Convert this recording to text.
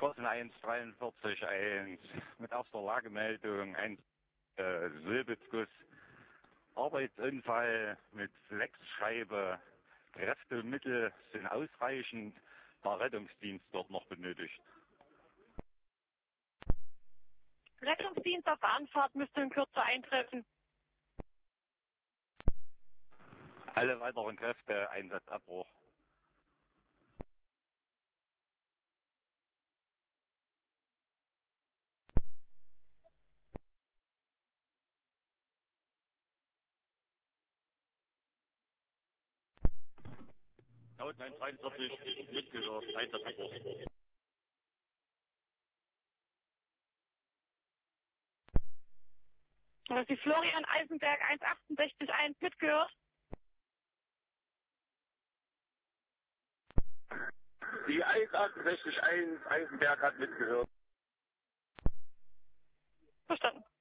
Kosten 1,43,1 mit erster Lagemeldung, ein Silbitzguss, Arbeitsunfall mit Flexscheibe, Kräftemittel sind ausreichend, der Rettungsdienst dort noch benötigt. Rettungsdienst auf Anfahrt müsste in Kürze eintreffen. Alle weiteren Kräfte, Einsatzabbruch. Laut 43 mitgehört, Einsatzabbruch. Das ist die Florian Eisenberg 1,68,1 mitgehört. Die 1,68,1 Eisenberg hat mitgehört. Verstanden.